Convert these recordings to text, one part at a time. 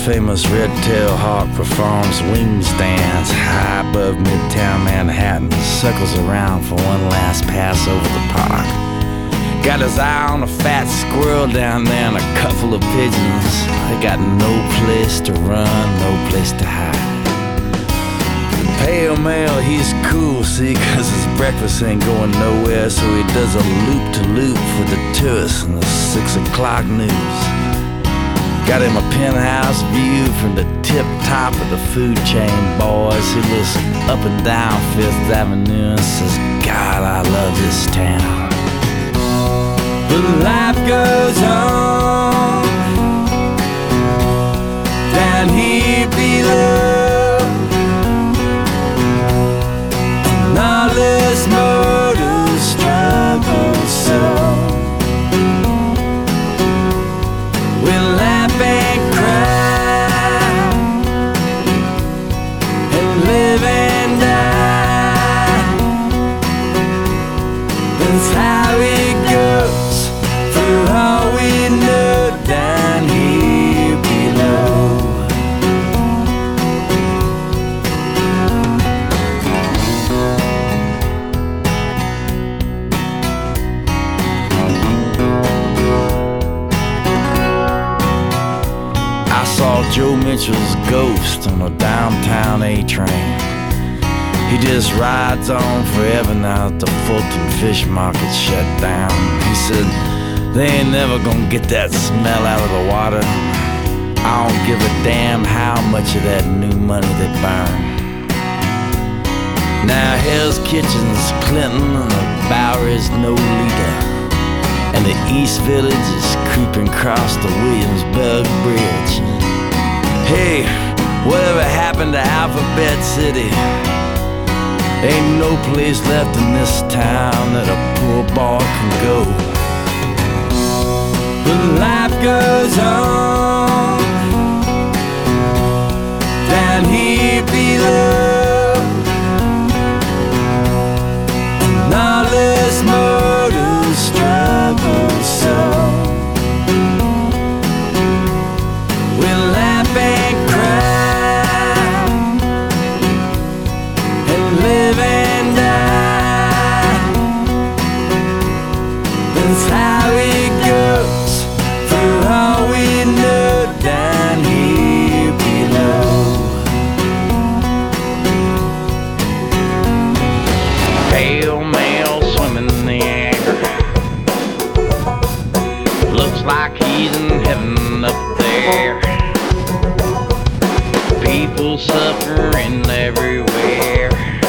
famous red-tailed hawk performs wing stands high above Midtown Manhattan, circles around for one last pass over the park. Got his eye on a fat squirrel down there and a couple of pigeons. They got no place to run, no place to hide. Pale male, he's cool, see, 'cause his breakfast ain't going nowhere, so he does a loop-to-loop for the tourists in the 6 o'clock news. Got him a penthouse view from the tip top of the food chain, boys. He looks up and down Fifth Avenue and says, God, I love this town. But life goes on down here below, and all this mortal struggle, so we'll laugh and cry and live and die. That's how it goes for all we know down here below. I saw Joe Mitchell's ghost on a downtown A-train. He just rides on forever now that the Fulton Fish Market's shut down. He said, they ain't never gonna get that smell out of the water. I don't give a damn how much of that new money they burn. Now Hell's Kitchen's Clinton and the Bowery's Nolita, and the East Village is creeping across the Williamsburg Bridge. Hey, whatever happened to Alphabet City? Ain't no place left in this town that a poor boy can go. But life goes on down here below, and all this mortal struggle, so we'll laugh and cry and live and die. That's how it goes for all we know down here below. Pale male swimming in the air, looks like he's in heaven up there. People suffering everywhere,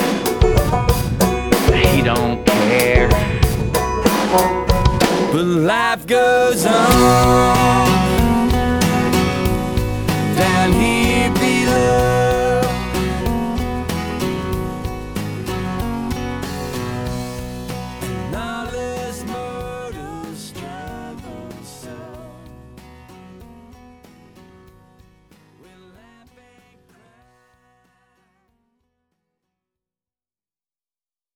he don't care. But life goes on